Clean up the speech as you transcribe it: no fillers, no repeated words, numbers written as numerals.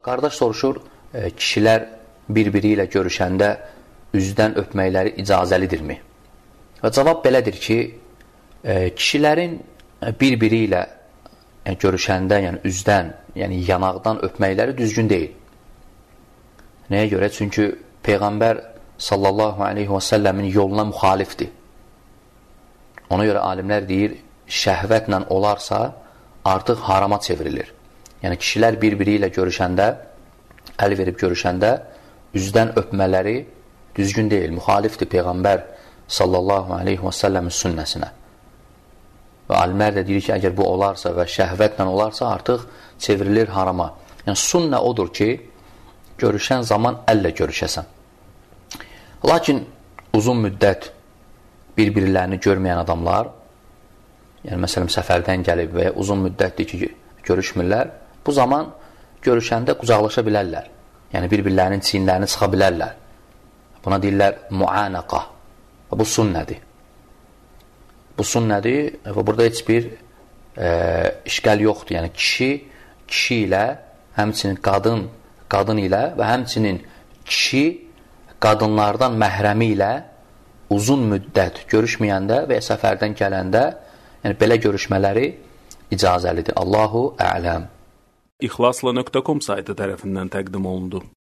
Qardaş soruşur, kişilər bir-biri ilə görüşəndə üzdən öpməkləri icazəlidirmi? Və cavab belədir ki, kişilərin bir-biri ilə görüşəndə, yəni üzdən, yəni yanaqdan öpməkləri düzgün deyil. Nəyə görə? Çünki Peyğəmbər sallallahu aleyhi və səlləmin yoluna müxalifdir. Ona görə alimlər deyir, şəhvətlə olarsa artıq harama çevrilir. Yəni kişilər bir-biri ilə görüşəndə, əl verib görüşəndə üzdən öpmələri düzgün deyil, müxalifdir Peyğəmbər sallallahu aleyhi və səlləmin sünnəsinə. Və alimlər də deyir ki, əgər bu olarsa və şəhvətlə olarsa artıq çevrilir harama. Yəni sünnə odur ki, görüşən zaman əllə görüşəsən. Lakin uzun müddət bir-birlərini görməyən adamlar, yəni məsələn səfərdən gəlib və ya uzun müddətdir ki, görüşmürlər, bu zaman görüşəndə qucaqlaşa bilərlər. Yəni bir-birlərinin çiyinlərini sıxa bilərlər. Buna deyirlər muanaqa. Bu sünnədir. Bu sünnədir və burada heç bir işgal yoxdur. Yəni kişi ilə, həmçinin qadın ilə və həmçinin kişi qadınlardan məhrəmi ilə uzun müddət görüşməyəndə və ya səfərdən gələndə, yəni belə görüşmələri icazəlidir. Allahu a'lam. İxlasla.com saytı tərəfindən təqdim olundu.